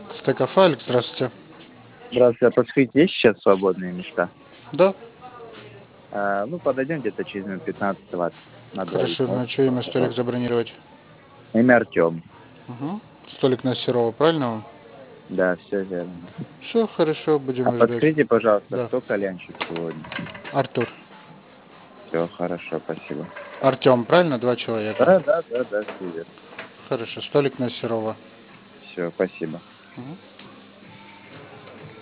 Стекофайлик, здравствуйте. Здравствуйте, а подскажите, есть сейчас свободные места? Да, Ну, подойдем где-то через минут 15-20 на двоих. хорошо, Может, на чье имя столик пожалуйста. забронировать? Имя Артем. Угу. Столик на Серова, правильно вам? Да, все верно. Все, хорошо, А будем ждать. подскажите, пожалуйста, Да, кто кальянщик сегодня? Артур. Все, хорошо, спасибо. Артем, правильно? Два человека. Да, все верно. Хорошо, столик на Серова. Все, спасибо. Мгм.